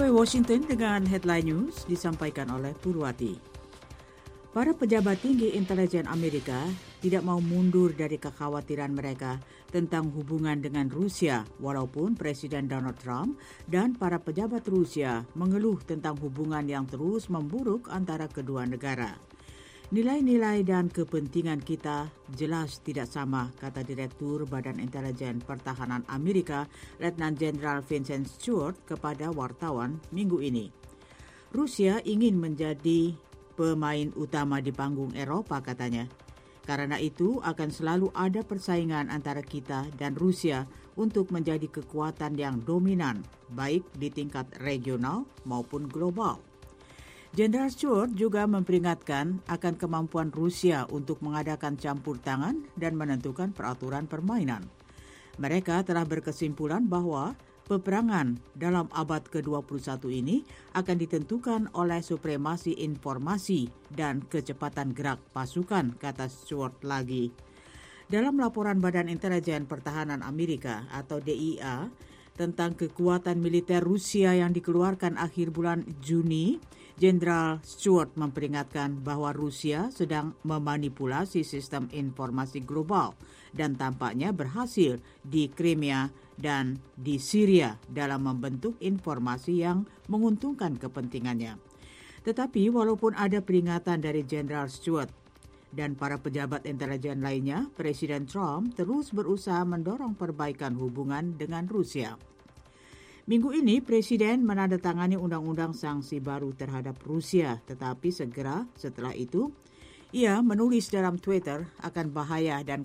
VOA Washington dengan headline news disampaikan oleh Purwati. Para pejabat tinggi intelijen Amerika tidak mau mundur dari kekhawatiran mereka tentang hubungan dengan Rusia, walaupun Presiden Donald Trump dan para pejabat Rusia mengeluh tentang hubungan yang terus memburuk antara kedua negara. Nilai-nilai dan kepentingan kita jelas tidak sama, kata Direktur Badan Intelijen Pertahanan Amerika, Letnan Jenderal Vincent Stewart kepada wartawan minggu ini. Rusia ingin menjadi pemain utama di panggung Eropa, katanya. Karena itu akan selalu ada persaingan antara kita dan Rusia untuk menjadi kekuatan yang dominan, baik di tingkat regional maupun global. Jenderal Stewart juga memperingatkan akan kemampuan Rusia untuk mengadakan campur tangan dan menentukan peraturan permainan. Mereka telah berkesimpulan bahwa peperangan dalam abad ke-21 ini akan ditentukan oleh supremasi informasi dan kecepatan gerak pasukan, kata Stewart lagi. Dalam laporan Badan Intelijen Pertahanan Amerika atau DIA tentang kekuatan militer Rusia yang dikeluarkan akhir bulan Juni, Jenderal Stewart memperingatkan bahwa Rusia sedang memanipulasi sistem informasi global dan tampaknya berhasil di Crimea dan di Syria dalam membentuk informasi yang menguntungkan kepentingannya. Tetapi walaupun ada peringatan dari Jenderal Stewart dan para pejabat intelijen lainnya, Presiden Trump terus berusaha mendorong perbaikan hubungan dengan Rusia. Minggu ini, Presiden menandatangani undang-undang sanksi baru terhadap Rusia, tetapi segera setelah itu, ia menulis dalam Twitter akan bahaya dan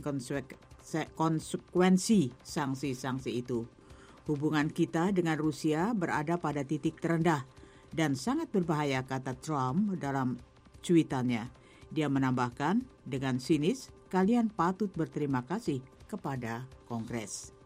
konsekuensi sanksi-sanksi itu. Hubungan kita dengan Rusia berada pada titik terendah dan sangat berbahaya, kata Trump dalam cuitannya. Dia menambahkan, dengan sinis, kalian patut berterima kasih kepada Kongres.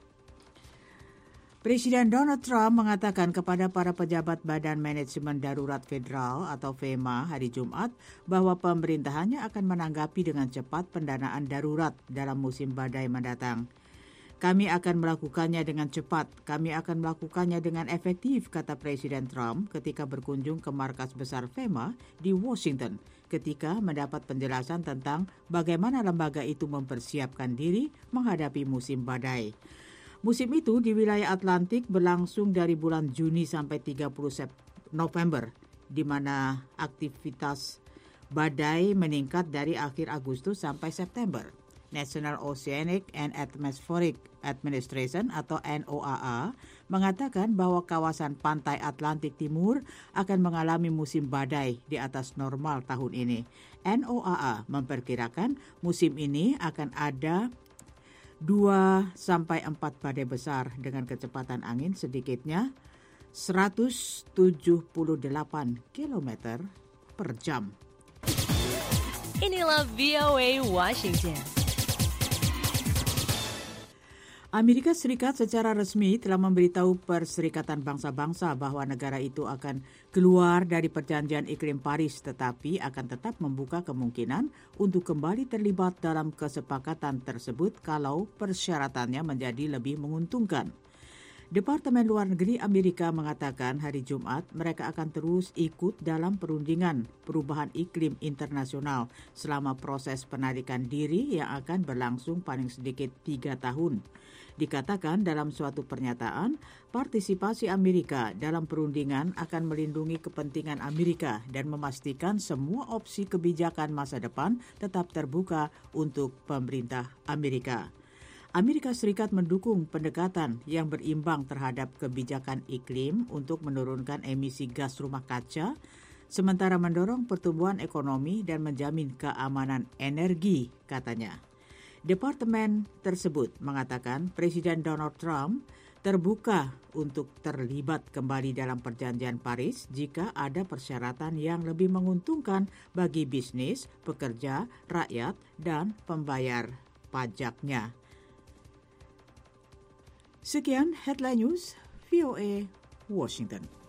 Presiden Donald Trump mengatakan kepada para pejabat Badan Manajemen Darurat Federal atau FEMA hari Jumat bahwa pemerintahannya akan menanggapi dengan cepat pendanaan darurat dalam musim badai mendatang. Kami akan melakukannya dengan cepat, kami akan melakukannya dengan efektif, kata Presiden Trump ketika berkunjung ke markas besar FEMA di Washington ketika mendapat penjelasan tentang bagaimana lembaga itu mempersiapkan diri menghadapi musim badai. Musim itu di wilayah Atlantik berlangsung dari bulan Juni sampai 30 November, di mana aktivitas badai meningkat dari akhir Agustus sampai September. National Oceanic and Atmospheric Administration atau NOAA mengatakan bahwa kawasan pantai Atlantik Timur akan mengalami musim badai di atas normal tahun ini. NOAA memperkirakan musim ini akan ada 2-4 badai besar dengan kecepatan angin sedikitnya 178 km per jam. Inilah VOA Washington. Amerika Serikat secara resmi telah memberitahu Perserikatan Bangsa-Bangsa bahwa negara itu akan keluar dari Perjanjian Iklim Paris, tetapi akan tetap membuka kemungkinan untuk kembali terlibat dalam kesepakatan tersebut kalau persyaratannya menjadi lebih menguntungkan. Departemen Luar Negeri Amerika mengatakan hari Jumat mereka akan terus ikut dalam perundingan perubahan iklim internasional selama proses penarikan diri yang akan berlangsung paling sedikit 3 tahun. Dikatakan dalam suatu pernyataan, partisipasi Amerika dalam perundingan akan melindungi kepentingan Amerika dan memastikan semua opsi kebijakan masa depan tetap terbuka untuk pemerintah Amerika. Amerika Serikat mendukung pendekatan yang berimbang terhadap kebijakan iklim untuk menurunkan emisi gas rumah kaca, sementara mendorong pertumbuhan ekonomi dan menjamin keamanan energi, katanya. Departemen tersebut mengatakan Presiden Donald Trump terbuka untuk terlibat kembali dalam Perjanjian Paris jika ada persyaratan yang lebih menguntungkan bagi bisnis, pekerja, rakyat, dan pembayar pajaknya. Sekian Headline News, VOA Washington.